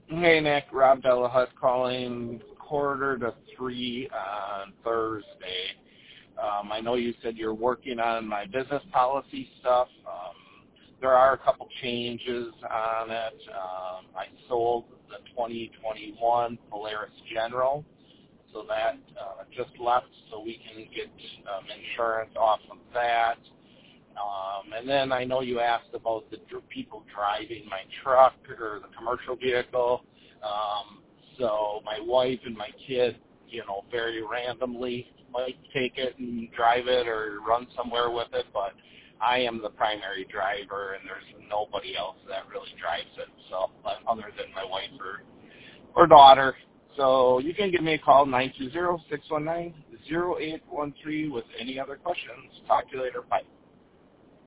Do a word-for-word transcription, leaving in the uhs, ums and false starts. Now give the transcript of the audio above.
Hey, Nick. Rob Delahut calling quarter to three on Thursday. Um, I know you said you're working on my business policy stuff. Um, there are a couple changes on it. Um, I sold the twenty twenty-one Polaris General, so that uh, just left so we can get um, insurance off of that. Um, and then I know you asked about the dr- people driving my truck or the commercial vehicle. Um, so my wife and my kid, you know, very randomly might take it and drive it or run somewhere with it, but I am the primary driver, and there's nobody else that really drives it, so other than my wife or, or daughter. So you can give me a call, nine two zero, six one nine, zero eight one three, with any other questions. Talk to you later. Bye.